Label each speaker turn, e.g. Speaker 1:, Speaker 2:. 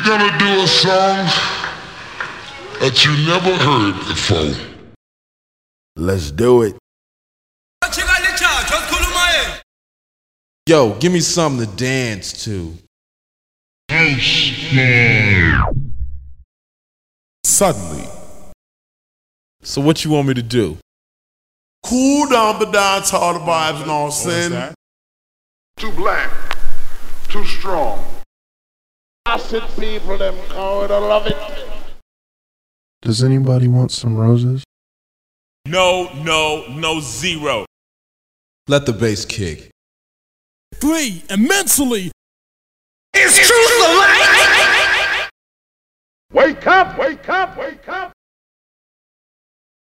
Speaker 1: gonna do a song that you never heard before.
Speaker 2: Let's do it.
Speaker 3: Yo, give me something to dance to.
Speaker 4: Suddenly.
Speaker 3: So what you want me to do?
Speaker 4: Cool down the dance hall vibes and all sin.
Speaker 1: Too black, too strong.
Speaker 5: Acid people, them would love it.
Speaker 6: Does anybody want some roses?
Speaker 7: No, zero.
Speaker 3: Let the bass kick.
Speaker 8: 3, immensely.
Speaker 5: It's truth, the light.
Speaker 1: Wake up, wake up, wake up.